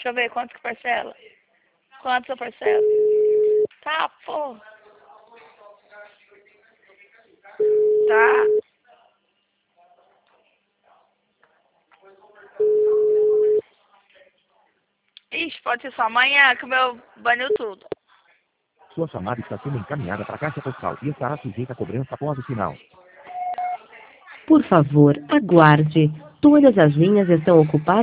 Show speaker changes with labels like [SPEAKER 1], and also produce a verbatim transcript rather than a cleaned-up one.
[SPEAKER 1] Deixa eu ver quanto que parcela. Quanto eu parcelo? Tá, pô. Tá. Ixi, pode ser só amanhã que o meu baniu tudo.
[SPEAKER 2] Sua chamada está sendo encaminhada para a caixa postal e estará sujeita a cobrança após o sinal.
[SPEAKER 3] Por favor, aguarde. Todas as linhas estão ocupadas.